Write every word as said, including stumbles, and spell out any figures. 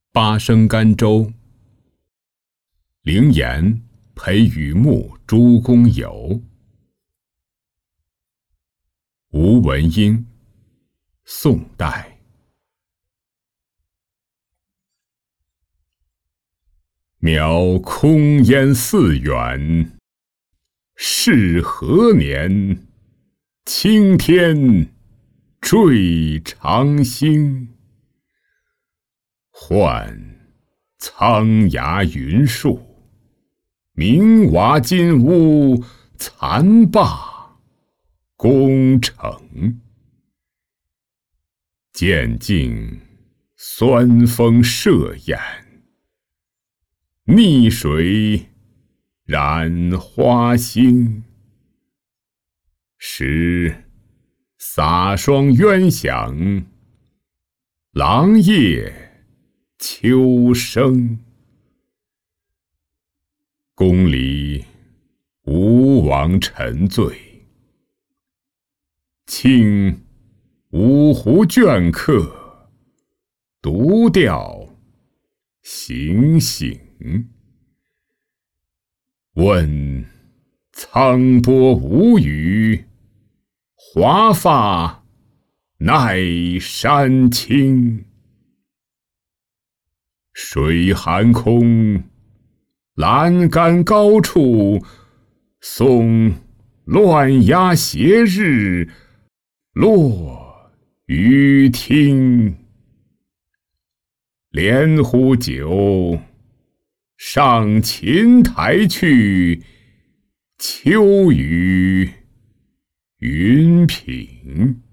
八声甘州。灵岩陪雨木诸公游。吴文英，宋代。渺空烟寺远，是何年？青天坠长星。唤苍崖云树，明瓦金屋，残罢宫城。渐尽酸风射眼，逆水染花星。时洒霜鸳响，狼夜秋声。宫里吴王沉醉，卿五湖镌刻，独钓醒醒。问沧波无语，华发奈山青。水寒空，栏杆高处，松乱鸦斜日，落于听。连壶酒，上琴台去，秋雨云品。